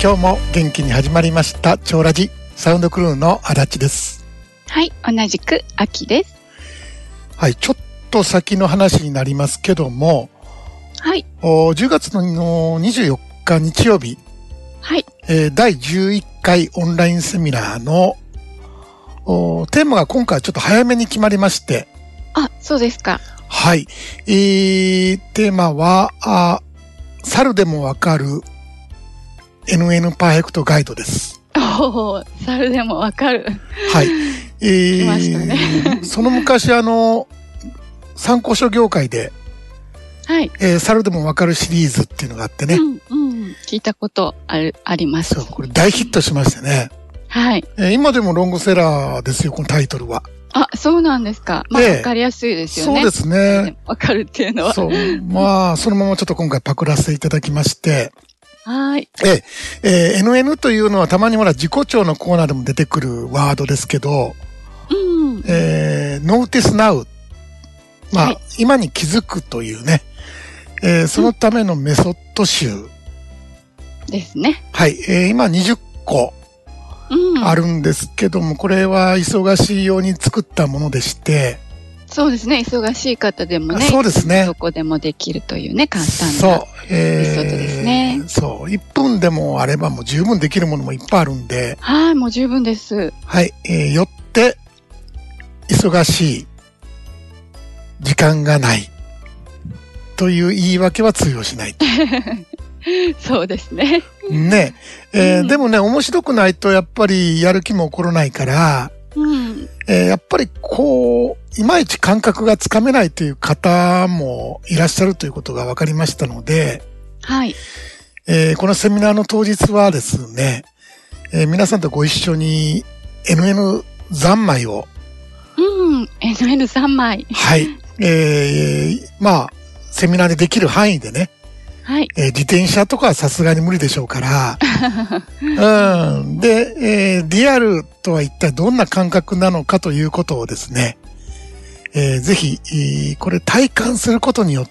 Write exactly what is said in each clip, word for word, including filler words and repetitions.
今日も元気に始まりました超ラジサウンドクルーの足立です。 はい、同じく秋です。 はい、ちょっと先の話になりますけども、 はい、 じゅうがつのにじゅうよっか日曜日、 はい、 えー、だいじゅういっかいオンラインセミナーのテーマが今回ちょっと早めに決まりまして、 あ、そうですか。 はい、えー、テーマはあ猿でもわかる エヌエヌ パーフェクトガイドです。 おお、猿でもわかる。 はい。えー、 来ましたね。 その昔あの参考書業界で、 はい、 えー、猿でもわかるシリーズっていうのがあってね。 うんうん、聞いたことあるあります。 そう、これ大ヒットしましてね。 はい。 えー、今でもロングセラーですよ、このタイトルは。 あ、そうなんですか。まあ、わかりやすいですよね。 そうですね。 わかるっていうのは。 そう。まあ、そのままちょっと今回パクらせていただきまして。 はい。 え、えー、エヌエヌ というのはたまにほら自己調のコーナーでも出てくるワードですけど、 うん。 えー、Notice Now。まあ、はい、今に気づくというね、えー、そのためのメソッド集。 ですね。 はい。えー、今にじゅっこ。あるんですけども、これは忙しいように作ったものでして。 そうですね。忙しい方でもね。 そうですね。 どこでもできるというね、簡単な。 そう。えー、 メソッドですね。 そう。いっぷんでもあればもう十分できるものもいっぱいあるんで。 はい、もう十分です。 はい。えー、よって、忙しい。時間がない。という言い訳は通用しない。 そうですね。 ねえ、ーうん、 でもね、面白くないとやっぱりやる気も起こらないから、 うんえー、やっぱりこう、いまいち感覚がつかめないという方もいらっしゃるということが分かりましたので、 はい。 えー、このセミナーの当日はですね、えー、皆さんとご一緒に エヌエヌ 三昧を、 うん、エヌエヌ三昧。 はい。えー、まあ、セミナーでできる範囲でね、 はい。 えー、自転車とかはさすがに無理でしょうから、うん。で、えー、リアルとは一体どんな感覚なのかということをですね、えー、ぜひ、えー、これ体感することによって、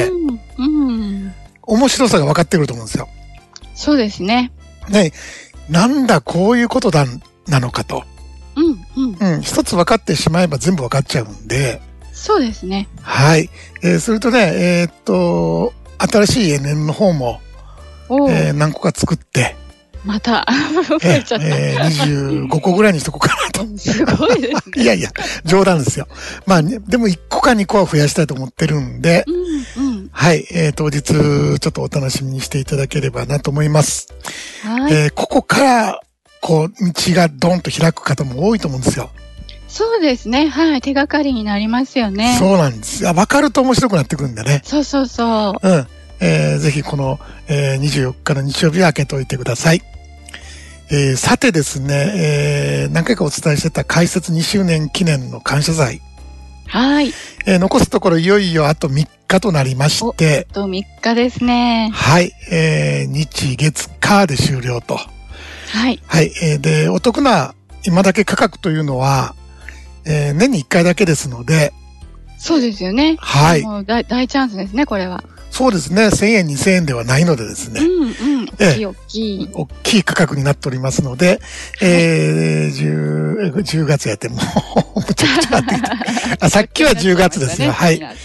うんうん、 面白さが分かってくると思うんですよ。 そうですね。 ね、なんだこういうことだ、なのかと。 うん、うん。 うん、一つ分かってしまえば全部分かっちゃうんで。 そうですね。 はい。えー、それとね、えー、っと、新しい エヌエヌ の方も、えー、何個か作って、 また増えちゃった、 えー、にじゅうごこぐらいにしとこうかなと。 すごいですね。 いやいや、冗談ですよ。まあ、でもいっこかにこは増やしたいと思ってるんで、 うんうん、 はい、えー、当日ちょっとお楽しみにしていただければなと思います。 はい、 えー、ここからこう道がドンと開く方も多いと思うんですよ。 そうですね。はい、手がかりになりますよね。 そうなんです。わかると面白くなってくるんでね。 そうそうそう。 うん。えー、ぜひこの、えー、にじゅうよっかの日曜日は開けておいてください。えー、さてですね、えー、何回かお伝えしてた開設にしゅうねん記念の感謝祭。 はい。 えー、残すところいよいよあとみっかとなりまして。 あとみっかですね。 はい。えー、日月火で終了と。 はい。 はい。えー、で、お得な今だけ価格というのは、えー、年にいっかいだけですので。 そうですよね。 はい。 もう大、大チャンスですね、これは。 そうですね。せんえん、にせんえんではないのでですね。 うんうん。大きい大きい。 大きい価格になっておりますので、はい、えー、10、じゅうがつやってもう、むちゃくちゃなってきた。あ、さっきはじゅうがつですよ。はい。はい。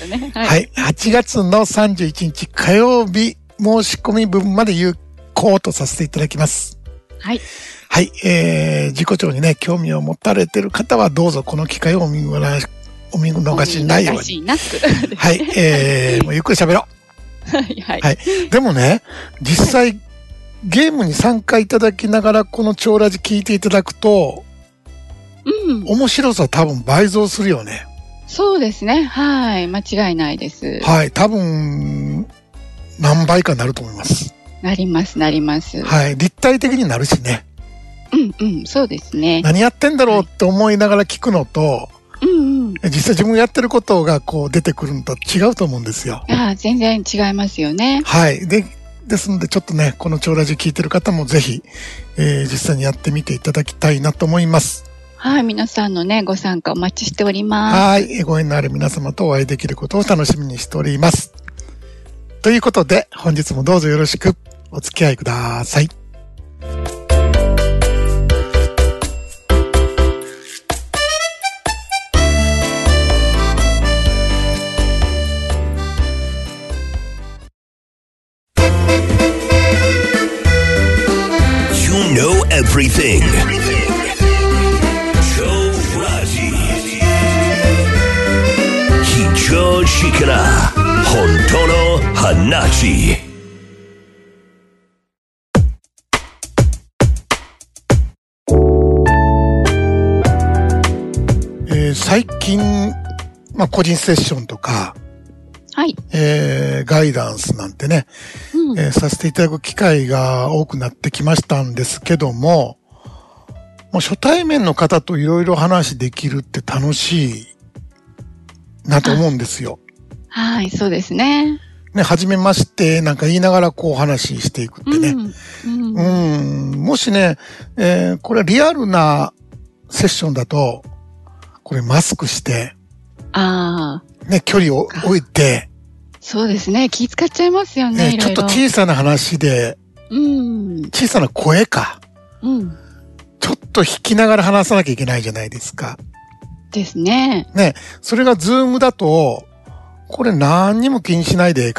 はちがつのさんじゅういちにち火曜日申し込み分まで有効とさせていただきます。 はい。 はい。えー、自己調にね、興味を持たれている方はどうぞこの機会をお見逃し、お見逃しないように。 お見逃しなく。 はい。えー、もうゆっくり喋ろう。 はいはい。 はい。でもね、実際、はい、ゲームに参加いただきながらこの超ラジ聞いていただくと、 うん。 面白さ多分倍増するよね。 そうですね。はい。間違いないです。 はい。多分、何倍かなると思います。 なります、なります。 はい。立体的になるしね。 うんうん、そうですね。 何やってんだろうって思いながら聞くのと、はい、うんうん、実際自分がやってることがこう出てくるのと違うと思うんですよ。 ああ、全然違いますよね。 はい。で、ですのでちょっとね、この超ラジ聞いてる方もぜひ、えー、実際にやってみていただきたいなと思います。 はい。皆さんのね、ご参加お待ちしております。 はい。ご縁のある皆様とお会いできることを楽しみにしております。ということで、本日もどうぞよろしくお付き合いください。 Everything. Joe Raji. Hicho Shikara. Honto no Hanachi. えー、最近、まあ、個人セッションとか、 はい。 えー、ガイダンスなんてね、うんえー、させていただく機会が多くなってきましたんですけども、もう初対面の方といろいろ話できるって楽しいなと思うんですよ。 はい、そうですね。 ね、はじめましてなんか言いながらこう話していくってね。うん。うん、もしね、えー、これリアルなセッションだと、これマスクして、 ああ。 ね、距離を置いて。 そうですね。気使っちゃいますよね。 ね、ちょっと小さな話で、 うん。 小さな声か。 うん。 ちょっと弾きながら話さなきゃいけないじゃないですか。 ですね。 ね、それがズームだと、これ何にも気にしないでええから。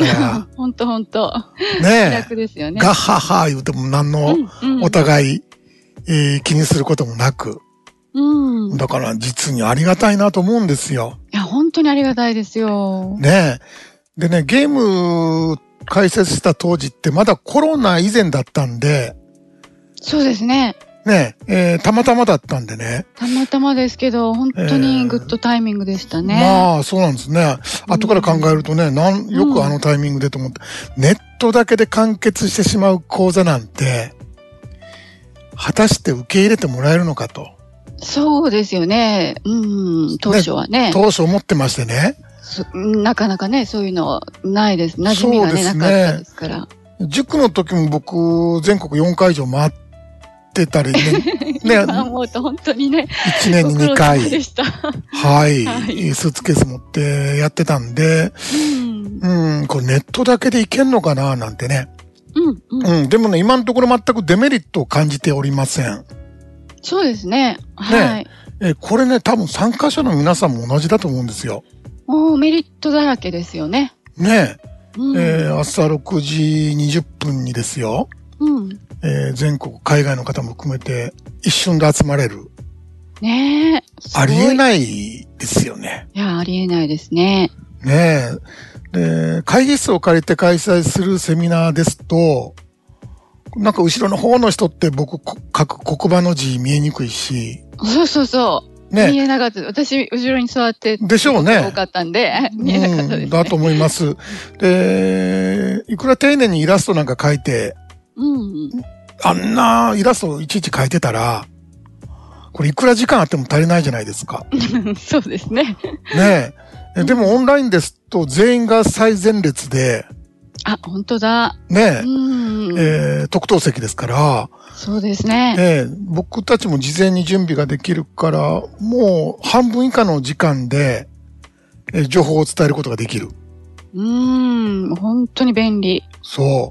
ほんとほんと。 ね楽ですよね。 ガッハッハ言うても何のお互い、うんうん、えー、気にすることもなく。 うん。 だから実にありがたいなと思うんですよ。 いや、本当にありがたいですよ。 ねえ。でね、ゲーム開設した当時ってまだコロナ以前だったんで。 そうですね。 ねえ、えー、たまたまだったんでね。 たまたまですけど、本当にグッドタイミングでしたね。 えー、まあ、そうなんですね。後から考えるとね、なんよくあのタイミングでと思って、うん、ネットだけで完結してしまう講座なんて、果たして受け入れてもらえるのかと。 そうですよね。うん、当初はね。 ね当初思ってましてね。 なかなかね、そういうのないです。馴染みがね、なかったですから。 塾の時も僕、全国よんかい以上回ってたりね。 ね。今思うと本当にね。 いちねんににかい。 でした。 はい。はい、スーツケース持ってやってたんで、うん、うん、これネットだけでいけんのかななんてね。 うん、うん。 うん、でもね、今のところ全くデメリットを感じておりません。 そうですね。はい。 ね、えこれね、多分参加者の皆さんも同じだと思うんですよ。 もうメリットだらけですよね。 ねえ。うん、えー、朝ろくじにじゅっぷんにですよ。 うん。 えー、全国、海外の方も含めて一瞬で集まれる。 ねえ。 ありえないですよね。 いや、ありえないですね。 ねえ。で、会議室を借りて開催するセミナーですと、なんか後ろの方の人って僕書く黒板の字見えにくいし。 そうそうそう。ね。見えなかった。私、後ろに座って。 でしょうね。 多かったんで、見えなかったです、ね。 うん、だと思います。で、いくら丁寧にイラストなんか描いて、 うん、 あんなイラストをいちいち描いてたら、これいくら時間あっても足りないじゃないですか。 そうですね。 ねえ。でもオンラインですと全員が最前列で、 あ、本当だ。 ねえ。 うんえー、特等席ですから。 そうですね。 えー、僕たちも事前に準備ができるから、もう半分以下の時間で、えー、情報を伝えることができる。 うーん、本当に便利。 そう。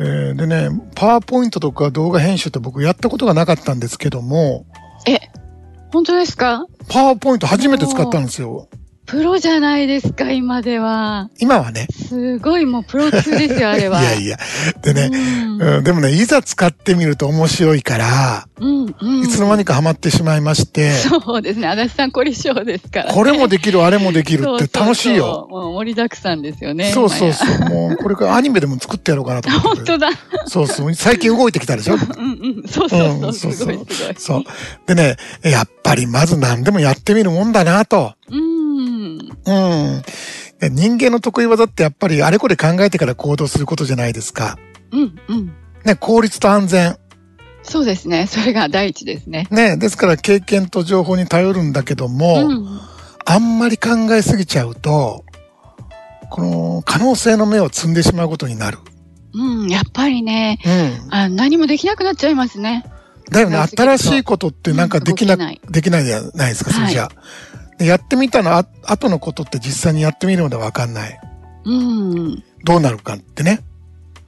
えー、でね、パワーポイントとか動画編集って僕やったことがなかったんですけども。 え、本当ですか？ パワーポイント初めて使ったんですよ。 プロじゃないですか、今では。 今はね。 すごいもうプロ級ですよ、あれは。 いやいや。でね、うんうん、でもね、いざ使ってみると面白いから、 うんうん、 いつの間にかハマってしまいまして。 そうですね、足立さん凝り性ですから、ね。 これもできる、あれもできるって楽しいよ。 そうそうそう、もう盛りだくさんですよね。 そうそうそう。もうこれからアニメでも作ってやろうかなと思って。 本当だ。 そうそう。最近動いてきたでしょ。 うんうん。そうそうそう。うん、そうそう。すごいすごい。 そう。でね、やっぱりまず何でもやってみるもんだなと。 うん。 うん。人間の得意技ってやっぱりあれこれ考えてから行動することじゃないですか。 うんうん。 ね、効率と安全。 そうですね。それが第一ですね。 ね、ですから経験と情報に頼るんだけども、うん、あんまり考えすぎちゃうと、この可能性の目を積んでしまうことになる。 うん、やっぱりね、 うん、 あ、何もできなくなっちゃいますね。 だよね、新しいことってなんかできな、うん、できないじゃないですか、それじゃ。はい、やってみたのあ後のことって実際にやってみるのでわかんない。 うん。 どうなるかってね。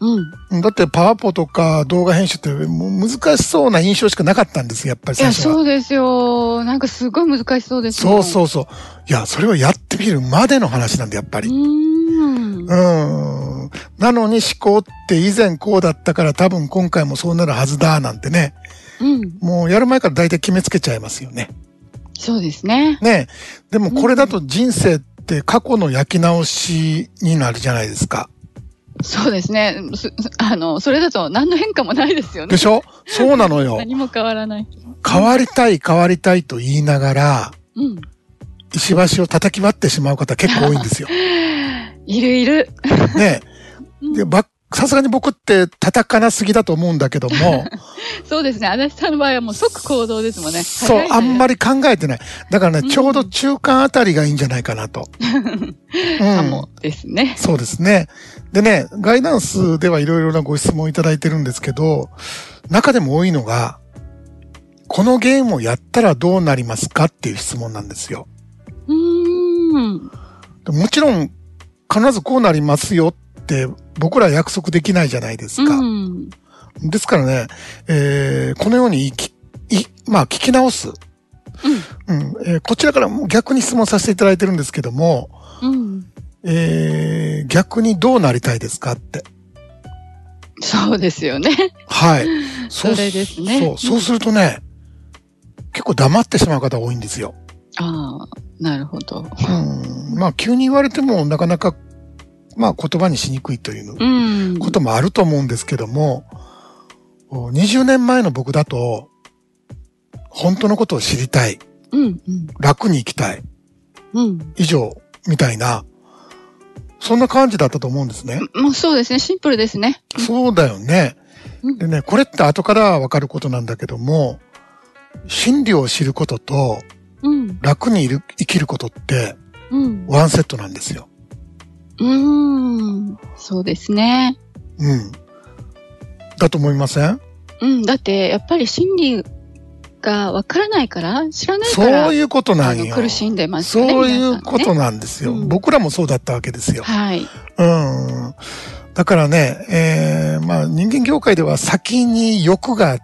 うん。 だってパワポとか動画編集ってもう難しそうな印象しかなかったんですよ、やっぱりいや、 最初は。 そうですよ。なんかすごい難しそうですもん。 そうそうそう。いや、それをやってみるまでの話なんで、やっぱり。 うーん。 うん。なのに思考って以前こうだったから多分今回もそうなるはずだなんてね。 うん。 もうやる前から大体決めつけちゃいますよね。 そうですね。 ね。でもこれだと人生って過去の焼き直しになるじゃないですか。 そうですね。すあの、それだと何の変化もないですよね。 でしょ？そうなのよ。 何も変わらない。 変わりたい変わりたいと言いながら、 うん。 石橋を叩き割ってしまう方結構多いんですよ。 いるいる。 ね。で、ば、さすがに僕って叩かなすぎだと思うんだけども。 そうですね。足立さんの場合はもう即行動ですもんね。 そう、あんまり。 り考えてない。だからね、 うんちょうど中間あたりがいいんじゃないかなと。 かもですね。 そうですね。でね、ガイダンスではいろいろなご質問いただいてるんですけど、中でも多いのが、このゲームをやったらどうなりますかっていう質問なんですよ。 うーん。 もちろん、必ずこうなりますよって僕ら約束できないじゃないですか。 うん。 ですからね、えー、このようにき、い、まあ聞き直す。 うん。 うんえーこちらからも逆に質問させていただいてるんですけども、 うん。 えー、逆にどうなりたいですかって。 そうですよね。 はい。 それですねそう、そうするとね、結構黙ってしまう方多いんですよ。 ああ、なるほど。 うん。まあ急に言われてもなかなか、まあ言葉にしにくいといううん。 こともあると思うんですけども、にじゅうねんまえの僕だと、本当のことを知りたい。 うん。うん。 楽に生きたい。 うん。 以上、みたいな、そんな感じだったと思うんですね。 もうそうですね。シンプルですね。 そうだよね。 うんでね、これって後からわかることなんだけども、真理を知ることとうん。 楽にいる生きることってうん。 ワンセットなんですよ。 うーん。そうですね。 うん。だと思いません？ うん。だって、やっぱり心理がわからないから、知らないから、 そういうことなんよ。 あの苦しんでますよね。 そういうこと皆さんねなんですよ。 うん僕らもそうだったわけですよ。 はい。 うん。だからね、えー、まあ人間業界では先に欲があって、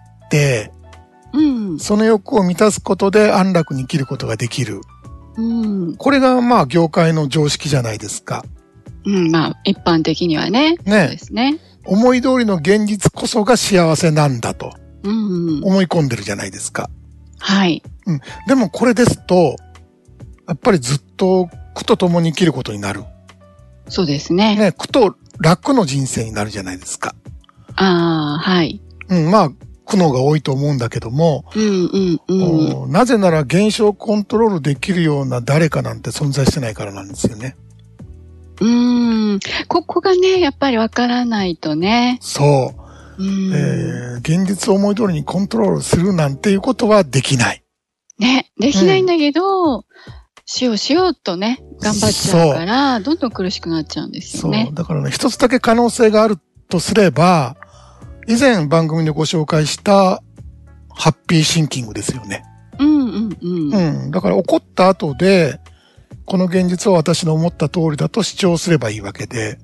うん。 その欲を満たすことで安楽に生きることができる。 うん。 これがまあ業界の常識じゃないですか。 うん。まあ、一般的にはね。 ねそうですね。 思い通りの現実こそが幸せなんだとうん。 思い込んでるじゃないですか。 はい。 うん。でもこれですと、やっぱりずっと苦と共に生きることになる。 そうですね。 ね、苦と楽の人生になるじゃないですか。 ああ、はい。 うん、まあ、苦悩が多いと思うんだけども、 うんうんうん。 おなぜなら現象をコントロールできるような誰かなんて存在してないからなんですよね。 うーん。ここがね、やっぱりわからないとね。 そう。 うん。 えー、現実を思い通りにコントロールするなんていうことはできない。 ね、できないんだけど、しようしようとね、頑張っちゃうから、どんどん苦しくなっちゃうんですそう。 よね。 だからね、一つだけ可能性があるとすれば、以前番組でご紹介したハッピーシンキングですよね。 うんうんうん。 うん。だから怒った後で、この現実は私の思った通りだと主張すればいいわけで。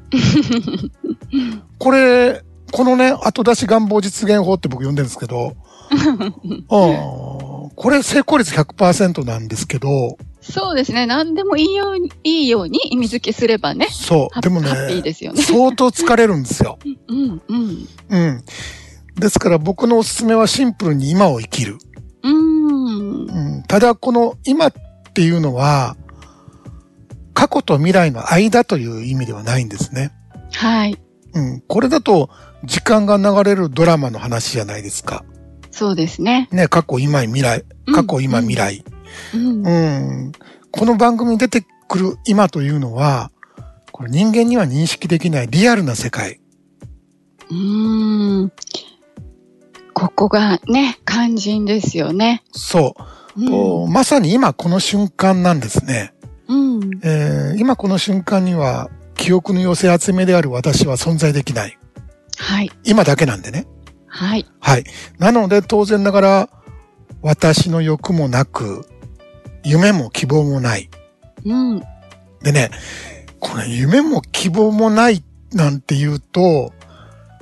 これ、このね、後出し願望実現法って僕呼んでるんですけど、うんこれ成功率 ひゃくパーセント なんですけど、 そうですね。何でもいいように、いいように意味付けすればね。 そう。でもね、 ハッピーですよね。 相当疲れるんですよ。 うんうん。 うん。ですから僕のおすすめはシンプルに今を生きる。 うーん。 うん、ただこの今っていうのは、過去と未来の間という意味ではないんですね。 はい。 うん。これだと時間が流れるドラマの話じゃないですか。 そうですね。 ね、過去、今、未来。過去、今、未来。 うん。 うん。この番組に出てくる今というのは、これ人間には認識できないリアルな世界。 うーん。ここがね、肝心ですよね。 そう。 うんおまさに今この瞬間なんですね。 うん。 えー今この瞬間には記憶の寄せ集めである私は存在できない。 はい。 今だけなんでね。 はい。 はい。なので当然ながら私の欲もなく、夢も希望もない。 うん。 でね、これ夢も希望もないなんて言うと、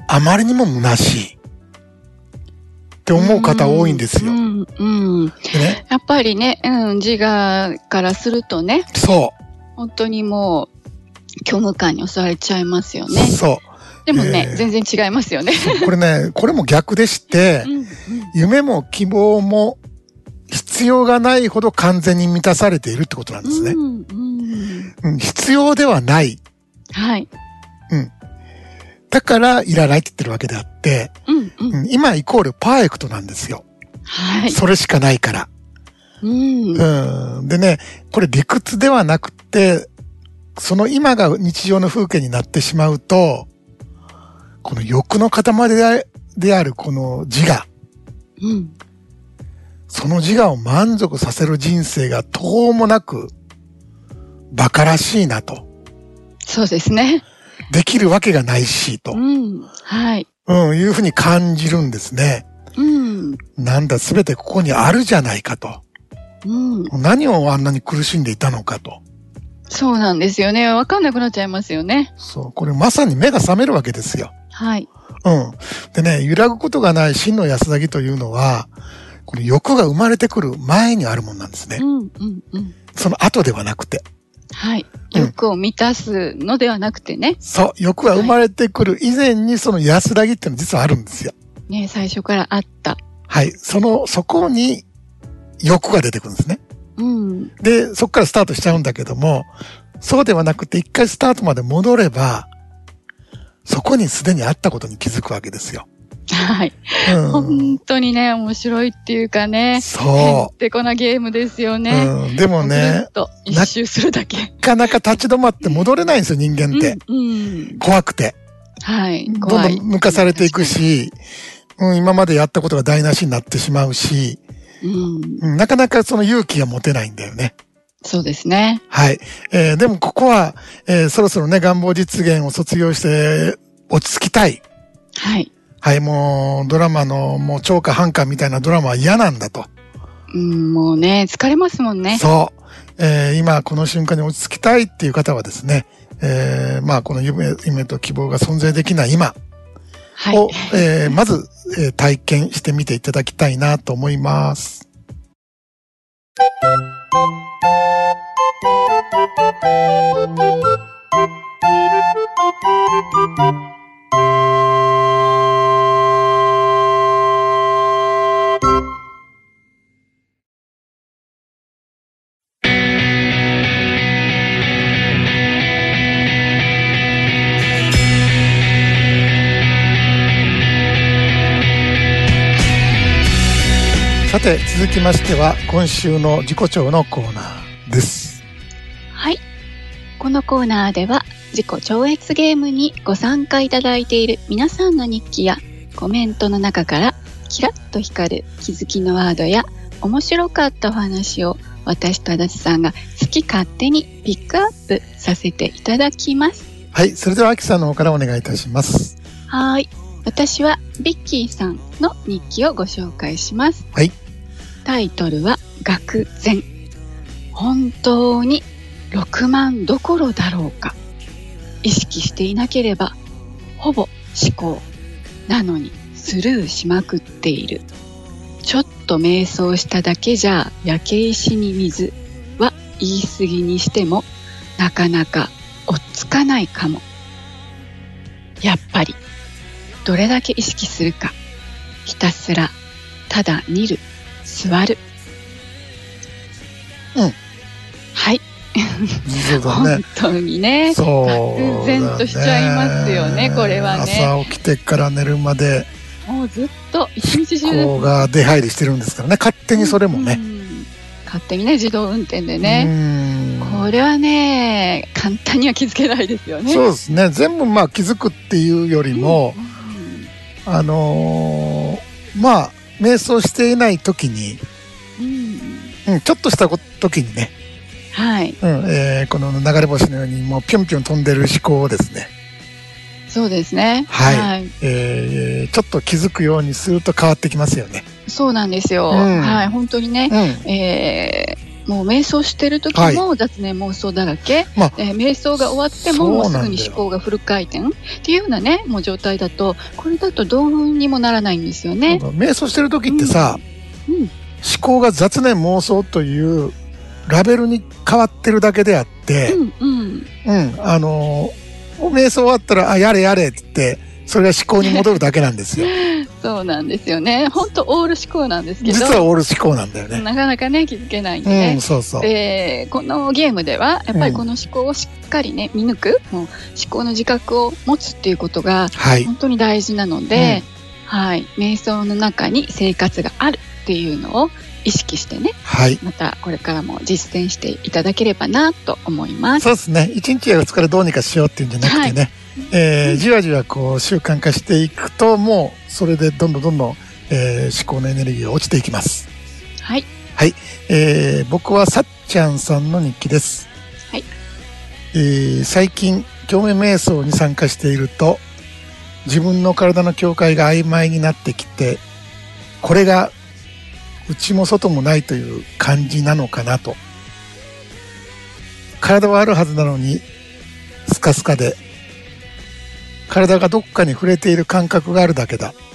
あまりにも虚しいって思う方多いんですよ。 うん、うん。でね、やっぱりね、うん、自我からするとね。 そう。 本当にもう、虚無感に襲われちゃいますよね。 そう。 でもね、えー、全然違いますよね。 これね、これも逆でして、うんうん、夢も希望も必要がないほど完全に満たされているってことなんですね。うんうんうん、必要ではない。 はい。 うん。だからいらないって言ってるわけであって、うんうん、今イコールパーフェクトなんですよ。 はい。 それしかないから。 うん。 うん。でね、これ理屈ではなくて、その今が日常の風景になってしまうと、この欲の塊である、であるこの自我。 うん。 その自我を満足させる人生が途方もなく馬鹿らしいなと。 そうですね。 できるわけがないしと。 うん。はい。 うん、いうふうに感じるんですね。 うん。 なんだ、すべてここにあるじゃないかと。 うん。 何をあんなに苦しんでいたのかと。 そうなんですよね。わかんなくなっちゃいますよね。 そう。これまさに目が覚めるわけですよ。 はい。 うん。でね、揺らぐことがない真の安らぎというのは、この欲が生まれてくる前にあるもんなんですね。 うんうんうん。 その後ではなくて。 はい。欲を満たすのではなくてね。うん、 そう。欲が生まれてくる以前にその安らぎっていうのは実はあるんですよ。 ね、最初からあった。 はい。その、そこに欲が出てくるんですね。 うん。 で、そこからスタートしちゃうんだけども、そうではなくて一回スタートまで戻れば、そこにすでにあったことに気づくわけですよ。 はい、うん。本当にね、面白いっていうかね。 そう。へってこなゲームですよね。 うん。でもね、 ずっと一周するだけ。 なかなか立ち止まって戻れないんですよ、人間って。 うん、うん。 怖くて。 はい。 どんどん抜かされていくし、うん、今までやったことが台無しになってしまうし、 うん、 なかなかその勇気が持てないんだよね。 そうですね。 はい。えー、でもここは、えー、そろそろね、願望実現を卒業して落ち着きたい。 はい。 はい、もうドラマのもう超過半過みたいなドラマは嫌なんだと。 うん、もうね、疲れますもんね。 そう。えー、今この瞬間に落ち着きたいっていう方はですね、えー、まあこの夢、夢と希望が存在できない今を、はい、えー、まず、えー、体験してみていただきたいなと思います。さて続きましては今週の自己調のコーナーです。 はい、このコーナーでは自己超越ゲームにご参加いただいている皆さんの日記やコメントの中からキラッと光る気づきのワードや面白かったお話を私と足立さんが好き勝手にピックアップさせていただきます。 はい、それではあきさんの方からお願いいたします。 はい、私はビッキーさんの日記をご紹介します。 はい。 タイトルは愕然。本当にろくまんどころだろうか。意識していなければほぼ思考なのにスルーしまくっている。ちょっと瞑想しただけじゃ焼け石に水は言い過ぎにしてもなかなか追っつかないかも。やっぱりどれだけ意識するか。ひたすらただ見る、座る。 うん。 はい。 そうだね。 本当にね。 そう。 愕然としちゃいますよね、これはね。 朝起きてから寝るまで。 もうずっと一日中思考が出入りしてるんですからね。勝手にそれもね。 勝手にね、自動運転でね。これはね、簡単には気づけないですよね。 そうですね。全部まあ気づくっていうよりも、うん、あのー、まあ、瞑想していない時に、うんうん、ちょっとした時にね、 はい、 うんえー、この流れ星のようにもうぴょんぴょん飛んでる思考をですね、 そうですね、 はい、はい、えー、ちょっと気づくようにすると変わってきますよね。 そうなんですよ、うん、はい、本当にね、うん、えー、 もう瞑想してる時も雑念妄想だらけ、まあ、えー、瞑想が終わってももうすぐに思考がフル回転っていうようなね、もう状態だと、これだとどうにもならないんですよね。 瞑想してる時ってさ、うんうん、思考が雑念妄想というラベルに変わってるだけであって、うんうんうん、あの瞑想終わったらあやれやれって言ってそれが思考に戻るだけなんですよ。 そうなんですよね。本当オール思考なんですけど、 実はオール思考なんだよね。 なかなかね気づけないんでね、 うん、そうそう。 でこのゲームではやっぱりこの思考をしっかりね見抜く、もう思考の自覚を持つっていうことが本当に大事なので、はい、うん、はい、瞑想の中に生活があるっていうのを意識してね、はい、またこれからも実践していただければなと思います。 そうですね。いちにちやふつかでどうにかしようっていうんじゃなくてね、はい、えー、じわじわこう習慣化していくと、もうそれでどんどんどんどん、えー、思考のエネルギーが落ちていきます。 はい、 はい、えー、僕はさっちゃんさんの日記です。 はい、 えー、最近共鳴瞑想に参加していると自分の体の境界が曖昧になってきて、これが内も外もないという感じなのかなと。体はあるはずなのにスカスカで、体がどっかに触れている感覚があるだけだ。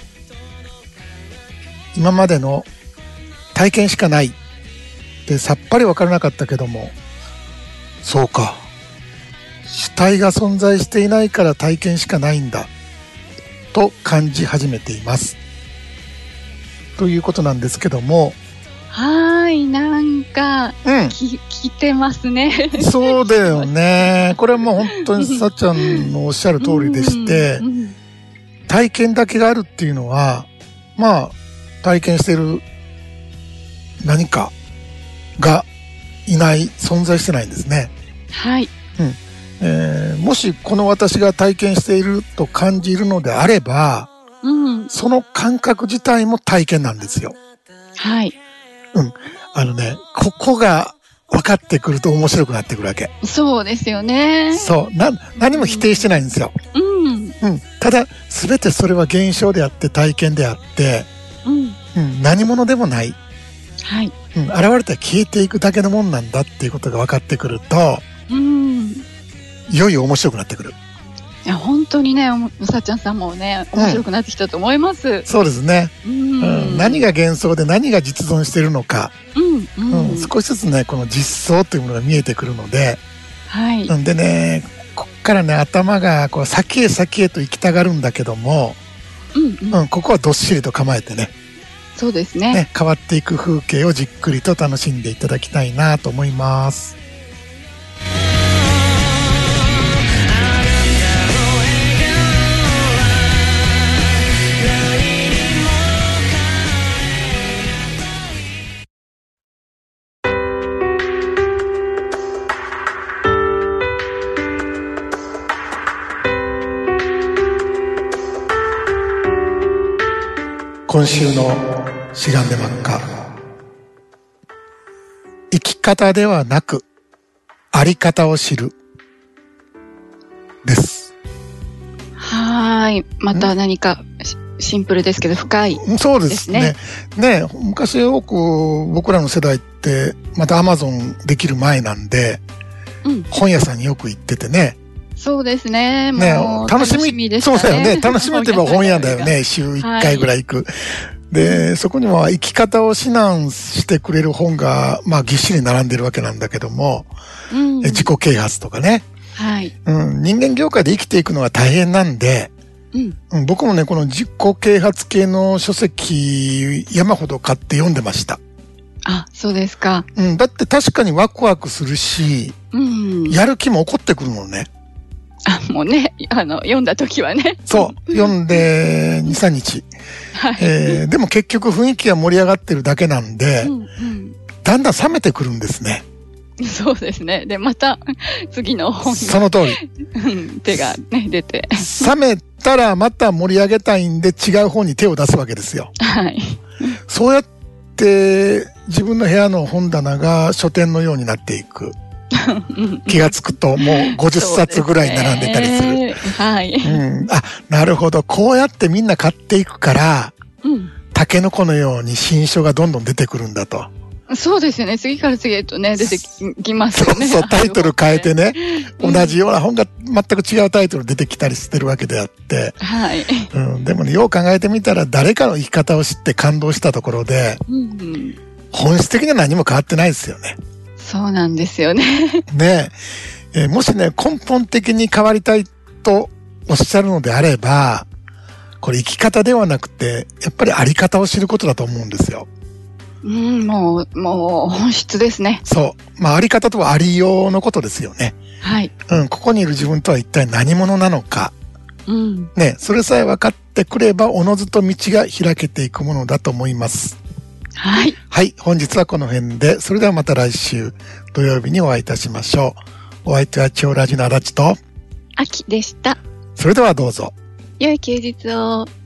今までの体験しかないってさっぱりわからなかったけども、そうか、主体が存在していないから体験しかないんだと感じ始めています。ということなんですけども、 はい、なんか、うん、聞いてますね。 そうだよね。これはもう本当にさっちゃんのおっしゃる通りでして、うんうん、体験だけがあるっていうのは、まあ体験している何かがいない、存在してないんですね。 はい、 うん、えー、もしこの私が体験していると感じるのであれば、うん、その感覚自体も体験なんですよ。 はい。 うん。あのね、ここが分かってくると面白くなってくるわけ。 そうですよね。 そう。な、何も否定してないんですよ。 うん。 うん。ただ、すべてそれは現象であって体験であって、うん。うん。何者でもない。 はい。 うん。現れたら消えていくだけのもんなんだっていうことが分かってくると、うん。いよいよ面白くなってくる。 いや本当にね、さっちゃんさんもね面白くなってきたと思います。うん、 そうですね、うんうん。何が幻想で何が実存しているのか、うんうんうん、少しずつねこの実相というものが見えてくるので、はい。なんでね、こっからね頭がこう先へ先へと行きたがるんだけども、うんうんうん、ここはどっしりと構えてね、 そうですね。 ね、変わっていく風景をじっくりと楽しんでいただきたいなと思います。今週のしがんで真っ赤。生き方ではなくあり方を知るです。 はい。また何かシンプルですけど深いですね。 そうですね。ね、昔よく僕らの世代ってまたアマゾンできる前なんで、うん、本屋さんによく行っててね。 そうですね。もう楽しみでしたね。 そうだよね。楽しみといえば本屋だよね。週いっかいぐらい行く。はい、で、そこには生き方を指南してくれる本が、まあぎっしり並んでるわけなんだけども、うん、自己啓発とかね。はい。うん、人間業界で生きていくのは大変なんで、うんうん、僕もね、この自己啓発系の書籍山ほど買って読んでました。 あ、そうですか。 うん、だって確かにワクワクするし、うん、やる気も起こってくるもんね。 あ、もうね、あの、読んだ時はね。 そう、読んでに、さんにち。はい。えー、でも結局雰囲気が盛り上がってるだけなんで、うんうん、だんだん冷めてくるんですね。 そうですね。で、また、次の本に。 その通り。 手がね、出て。 冷めたらまた盛り上げたいんで違う本に手を出すわけですよ。 はい。 そうやって自分の部屋の本棚が書店のようになっていく。気がつくともうごじゅっさつぐらい並んでたりする。 ね、はい、 うん。あ、なるほど。こうやってみんな買っていくから、うん、タケノコのように新書がどんどん出てくるんだと。 そうですよね。次から次へとね、出てきますよね。 そうそう、タイトル変えてね、同じような本が全く違うタイトル出てきたりしてるわけであって。 はい。 うん、でもね、よう考えてみたら、誰かの生き方を知って感動したところで、うんうん、本質的には何も変わってないですよね。 そうなんですよね。 ねえ、えー、もしね、根本的に変わりたいとおっしゃるのであれば、これ生き方ではなくて、やっぱりあり方を知ることだと思うんですよ。 うん、もう、もう本質ですね。 そう。まあ、あり方とはありようのことですよね。 はい。 うん、ここにいる自分とは一体何者なのか。うん。ね、それさえ分かってくれば、おのずと道が開けていくものだと思います。 はい。 はい、本日はこの辺で、それではまた来週土曜日にお会いいたしましょう。お相手は超ラジの足立と、 あきでした。 それではどうぞ。 良い休日を。